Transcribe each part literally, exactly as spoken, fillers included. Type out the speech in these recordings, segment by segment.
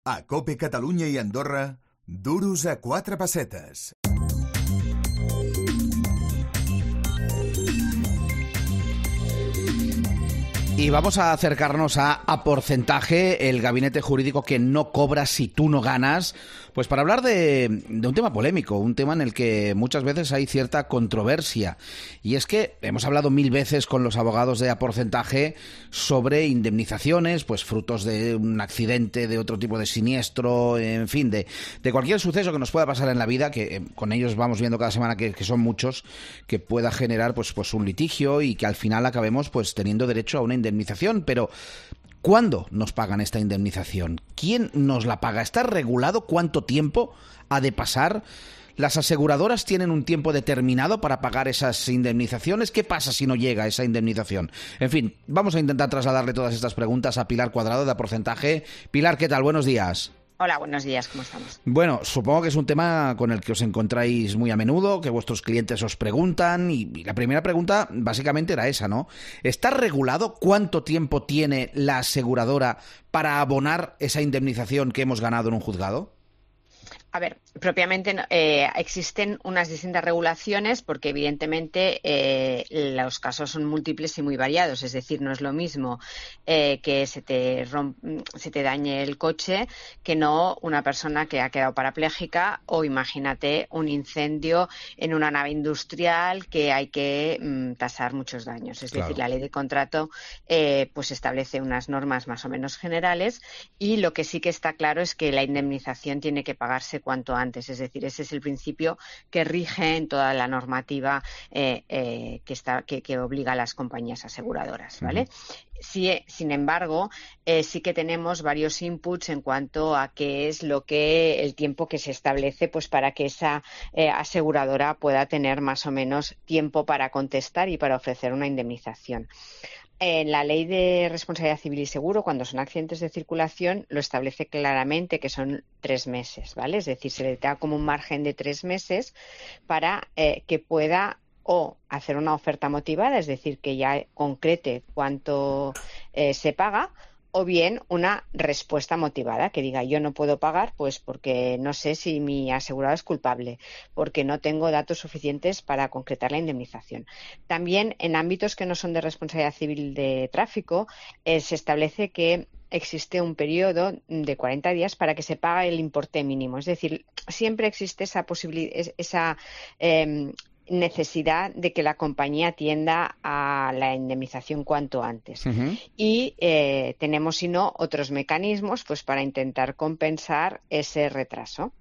A COPE Catalunya i Andorra, duros a quatre pessetes. Y vamos a acercarnos a A Porcentaje, el gabinete jurídico que no cobra si tú no ganas, pues para hablar de, de un tema polémico, un tema en el que muchas veces hay cierta controversia. Y es que hemos hablado mil veces con los abogados de A Porcentaje sobre indemnizaciones, pues frutos de un accidente, de otro tipo de siniestro, en fin, de, de cualquier suceso que nos pueda pasar en la vida, que eh, con ellos vamos viendo cada semana que, que son muchos, que pueda generar pues, pues un litigio y que al final acabemos pues teniendo derecho a una indemnización. indemnización, pero ¿cuándo nos pagan esta indemnización? ¿Quién nos la paga? ¿Está regulado cuánto tiempo ha de pasar? ¿Las aseguradoras tienen un tiempo determinado para pagar esas indemnizaciones? ¿Qué pasa si no llega esa indemnización? En fin, vamos a intentar trasladarle todas estas preguntas a Pilar Cuadrado de A Porcentaje. Pilar, ¿qué tal? Buenos días. Hola, buenos días, ¿cómo estamos? Bueno, supongo que es un tema con el que os encontráis muy a menudo, que vuestros clientes os preguntan, y, y la primera pregunta básicamente era esa, ¿no? ¿Está regulado cuánto tiempo tiene la aseguradora para abonar esa indemnización que hemos ganado en un juzgado? A ver, propiamente eh, existen unas distintas regulaciones porque evidentemente eh, los casos son múltiples y muy variados. Es decir, no es lo mismo eh, que se te, romp se te dañe el coche que no una persona que ha quedado parapléjica o imagínate un incendio en una nave industrial que hay que mm, tasar muchos daños. Es claro. decir, la ley de contrato eh, pues establece unas normas más o menos generales y lo que sí que está claro es que la indemnización tiene que pagarse cuanto antes, es decir, ese es el principio que rige en toda la normativa eh, eh, que, está, que, que obliga a las compañías aseguradoras, ¿vale? Uh-huh. Sí, sin embargo, eh, sí que tenemos varios inputs en cuanto a qué es lo que el tiempo que se establece pues para que esa eh, aseguradora pueda tener más o menos tiempo para contestar y para ofrecer una indemnización. En la Ley de Responsabilidad Civil y Seguro, cuando son accidentes de circulación, lo establece claramente que son tres meses, ¿vale? Es decir, se le da como un margen de tres meses para eh, que pueda o hacer una oferta motivada, es decir, que ya concrete cuánto eh, se paga, o bien una respuesta motivada, que diga yo no puedo pagar pues porque no sé si mi asegurado es culpable, porque no tengo datos suficientes para concretar la indemnización. También en ámbitos que no son de responsabilidad civil de tráfico eh, se establece que existe un periodo de cuarenta días para que se pague el importe mínimo. Es decir, siempre existe esa posibilidad, esa eh, necesidad de que la compañía atienda a la indemnización cuanto antes. Uh-huh. Y eh, tenemos, si no, otros mecanismos pues para intentar compensar ese retraso.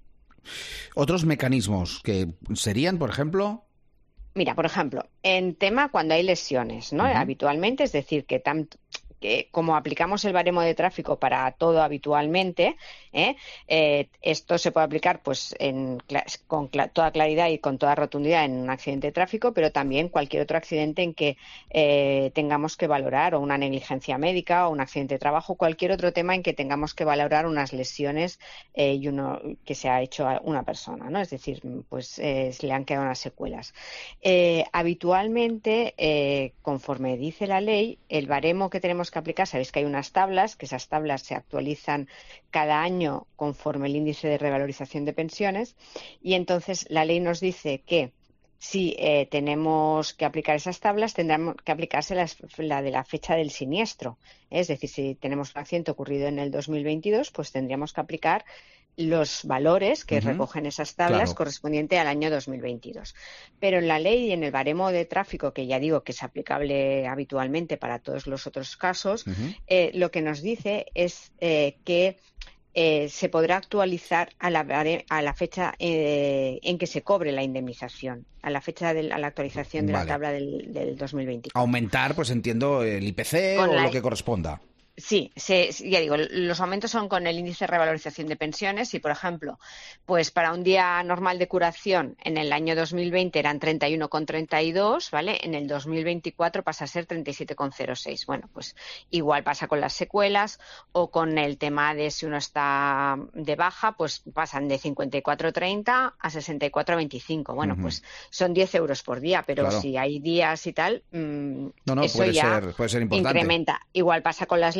¿Otros mecanismos que serían, por ejemplo? Mira, por ejemplo, en tema cuando hay lesiones, ¿no? Uh-huh. Habitualmente, es decir, que tanto que como aplicamos el baremo de tráfico para todo habitualmente, ¿eh? Eh, esto se puede aplicar pues en, con cl- toda claridad y con toda rotundidad en un accidente de tráfico, pero también cualquier otro accidente en que eh, tengamos que valorar, o una negligencia médica o un accidente de trabajo, cualquier otro tema en que tengamos que valorar unas lesiones eh, y uno que se ha hecho a una persona, ¿no? Es decir, pues eh, le han quedado unas secuelas. Eh, habitualmente, eh, conforme dice la ley, el baremo que tenemos que aplicar, sabéis que hay unas tablas, que esas tablas se actualizan cada año conforme el índice de revalorización de pensiones, y entonces la ley nos dice que si eh, tenemos que aplicar esas tablas, tendrán que aplicarse las, la de la fecha del siniestro. Es decir, si tenemos un accidente ocurrido en el dos mil veintidós, pues tendríamos que aplicar los valores que uh-huh. recogen esas tablas claro. correspondiente al año dos mil veintidós. Pero en la ley y en el baremo de tráfico, que ya digo que es aplicable habitualmente para todos los otros casos, uh-huh. eh, lo que nos dice es eh, que Eh, se podrá actualizar a la, a la fecha eh, en que se cobre la indemnización, a la fecha de a la actualización de vale. la tabla del, del dos mil veinticuatro. Aumentar, pues entiendo, el I P C Con o la... lo que corresponda. Sí, se, ya digo, los aumentos son con el índice de revalorización de pensiones y, por ejemplo, pues para un día normal de curación en el año dos mil veinte eran treinta y uno coma treinta y dos, ¿vale? En el dos mil veinticuatro pasa a ser treinta y siete coma cero seis. Bueno, pues igual pasa con las secuelas o con el tema de si uno está de baja, pues pasan de cincuenta y cuatro coma treinta a sesenta y cuatro coma veinticinco. Bueno, uh-huh. pues son diez euros por día, pero claro. si hay días y tal, mmm, no, no, eso puede ya ser, puede ser importante. Incrementa. Igual pasa con las lesiones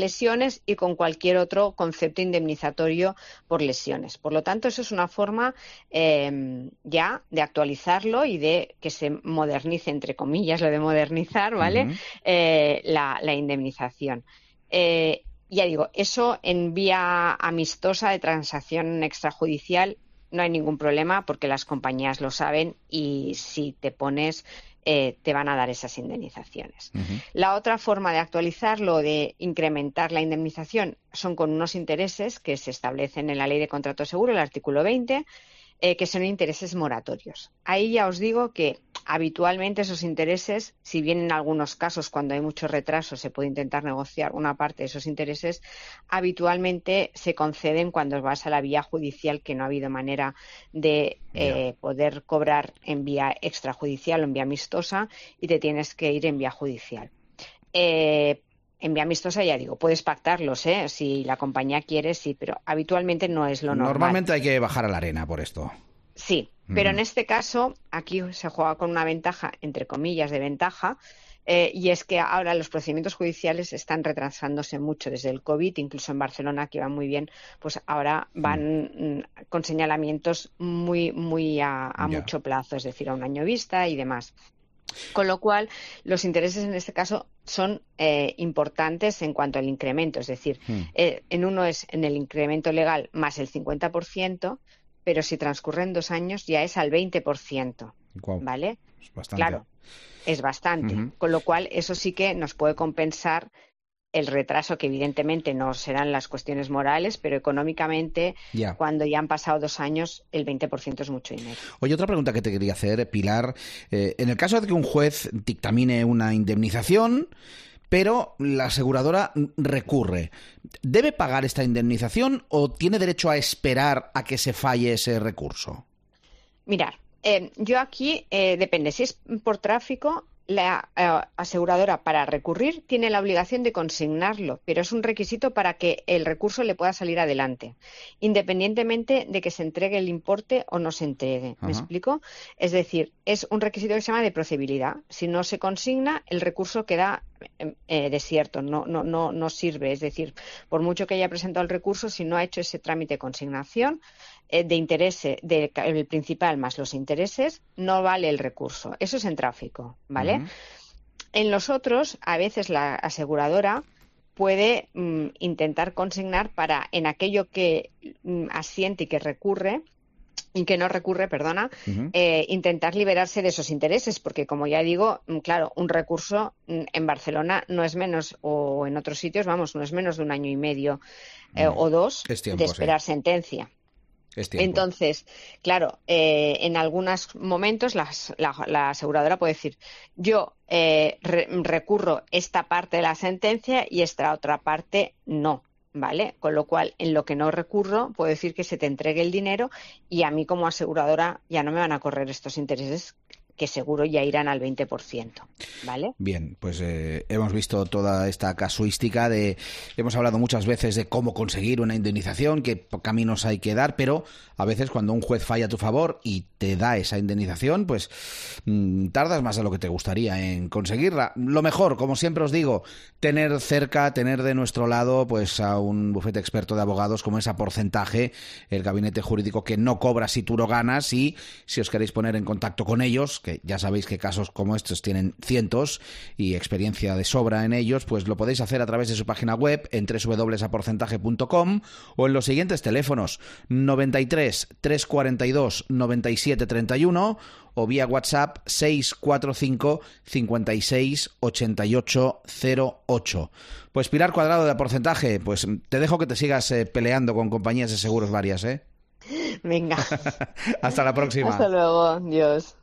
lesiones y con cualquier otro concepto indemnizatorio por lesiones. Por lo tanto, eso es una forma eh, ya de actualizarlo y de que se modernice, entre comillas, lo de modernizar, ¿vale? Uh-huh. eh, la, la indemnización. Eh, ya digo, eso en vía amistosa de transacción extrajudicial no hay ningún problema porque las compañías lo saben y si te pones eh, te van a dar esas indemnizaciones. Uh-huh. La otra forma de actualizarlo, de incrementar la indemnización, son con unos intereses que se establecen en la Ley de Contrato Seguro, el artículo veinte, eh, que son intereses moratorios. Ahí ya os digo que habitualmente esos intereses, si bien en algunos casos cuando hay mucho retraso se puede intentar negociar una parte de esos intereses, habitualmente se conceden cuando vas a la vía judicial, que no ha habido manera de eh, poder cobrar en vía extrajudicial o en vía amistosa y te tienes que ir en vía judicial. Eh, En vía amistosa, ya digo, puedes pactarlos, ¿eh? Si la compañía quiere, sí, pero habitualmente no es lo normal. Normalmente hay que bajar a la arena por esto. Sí, pero mm. en este caso, aquí se juega con una ventaja, entre comillas, de ventaja, eh, y es que ahora los procedimientos judiciales están retrasándose mucho desde el COVID, incluso en Barcelona, que va muy bien, pues ahora van mm. con señalamientos muy, muy a, a mucho plazo, es decir, a un año vista y demás. Con lo cual, los intereses en este caso son eh, importantes en cuanto al incremento. Es decir, mm. eh, en uno es en el incremento legal más el cincuenta por ciento, pero si transcurren dos años ya es al veinte por ciento. Wow. ¿Vale? Es bastante. Claro, es bastante. Uh-huh. Con lo cual, eso sí que nos puede compensar el retraso, que evidentemente no serán las cuestiones morales, pero económicamente, yeah. cuando ya han pasado dos años, el veinte por ciento es mucho dinero. Oye, otra pregunta que te quería hacer, Pilar. Eh, en el caso de que un juez dictamine una indemnización, pero la aseguradora recurre, ¿debe pagar esta indemnización o tiene derecho a esperar a que se falle ese recurso? Mirad, eh, yo aquí, eh, depende, si es por tráfico, la eh, aseguradora para recurrir tiene la obligación de consignarlo, pero es un requisito para que el recurso le pueda salir adelante, independientemente de que se entregue el importe o no se entregue. ¿Me Ajá. explico? Es decir, es un requisito que se llama de procedibilidad. Si no se consigna, el recurso queda eh, desierto, no, no, no, no sirve. Es decir, por mucho que haya presentado el recurso, si no ha hecho ese trámite de consignación, de interés del de, principal más los intereses, no vale el recurso. Eso es en tráfico, ¿vale? Uh-huh. En los otros, a veces la aseguradora puede mm, intentar consignar para, en aquello que mm, asiente y que recurre, y que no recurre, perdona, uh-huh. eh, intentar liberarse de esos intereses, porque como ya digo, claro, un recurso en Barcelona no es menos, o en otros sitios, vamos, no es menos de un año y medio eh, uh-huh. o dos tiempo, de esperar sí. sentencia. Entonces, claro, eh, en algunos momentos la, la, la aseguradora puede decir, yo eh, re, recurro esta parte de la sentencia y esta otra parte no, ¿vale? Con lo cual, en lo que no recurro, puedo decir que se te entregue el dinero y a mí como aseguradora ya no me van a correr estos intereses, que seguro ya irán al veinte por ciento, ¿vale? Bien, pues eh, hemos visto toda esta casuística de, hemos hablado muchas veces de cómo conseguir una indemnización, qué caminos hay que dar, pero a veces cuando un juez falla a tu favor y te da esa indemnización, pues mmm, tardas más de lo que te gustaría en conseguirla. Lo mejor, como siempre os digo, tener cerca, tener de nuestro lado, pues a un bufete experto de abogados como es A Porcentaje, el gabinete jurídico que no cobra si tú lo ganas, y si os queréis poner en contacto con ellos, que ya sabéis que casos como estos tienen cientos y experiencia de sobra en ellos, pues lo podéis hacer a través de su página web en doble u doble u doble u punto a porcentaje punto com o en los siguientes teléfonos noventa y tres, trescientos cuarenta y dos, noventa y siete treinta y uno o vía WhatsApp seis cuatro cinco, cincuenta y seis, ochenta y ocho cero ocho. Pues Pilar Cuadrado de A Porcentaje, pues te dejo que te sigas eh, peleando con compañías de seguros varias, ¿eh? Venga. Hasta la próxima. Hasta luego, Dios.